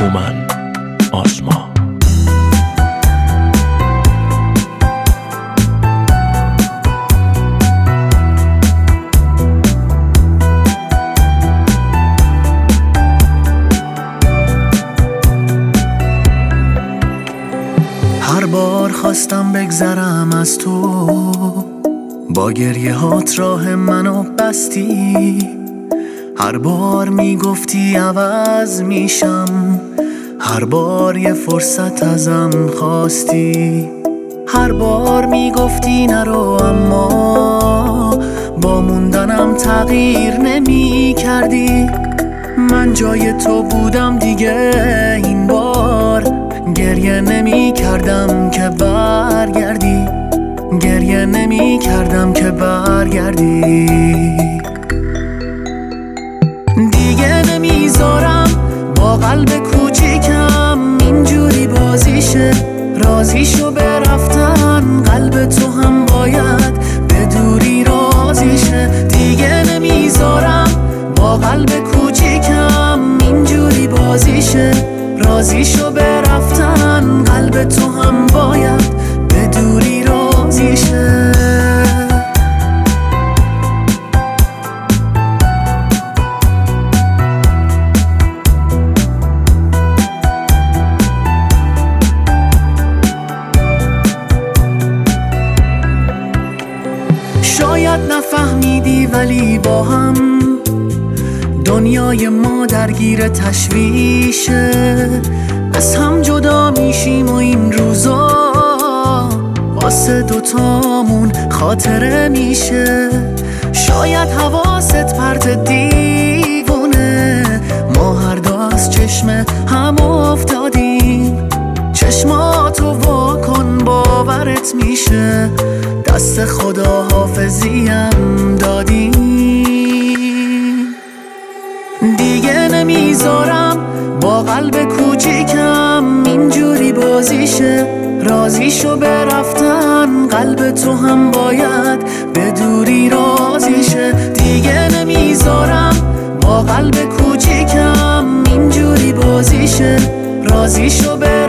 هومن آزما. هر بار خواستم بگذرم از تو، با گریه هات راه منو بستی. هر بار میگفتی عوض میشم، هر بار یه فرصت ازم خواستی. هر بار میگفتی نرو، اما با موندنم تغییر نمی کردی. من جای تو بودم دیگه، این بار گریه نمی کردم که برگردی، گریه نمی کردم که برگردی. دیگه نمیذارم با قلب کوچیکم اینجوری بازیشه. رازیشو برفتن قلب تو هم باید به دوری رازیشه. دیگه نمیذارم با قلب کوچیکم اینجوری بازیشه. رازیشو برفتن قلب تو هم باید به دوری رازیشه. شاید نفهمیدی ولی با هم دنیای ما درگیر تشویشه. از هم جدا میشیم و این روزا واسه دوتامون خاطره میشه. شاید حواست پرت دیوونه، ما هر دو از چشم هم افتادیم. چشماتو وا کن باورت میشه، دست خدا حافظیم دادیم. دیگه نمیذارم با قلب کوچیکم اینجوری بازیشه. رازیشو برفتن قلب تو هم باید به دوری رازیشه. دیگه نمیذارم با قلب کوچیکم اینجوری بازیشه. رازیشو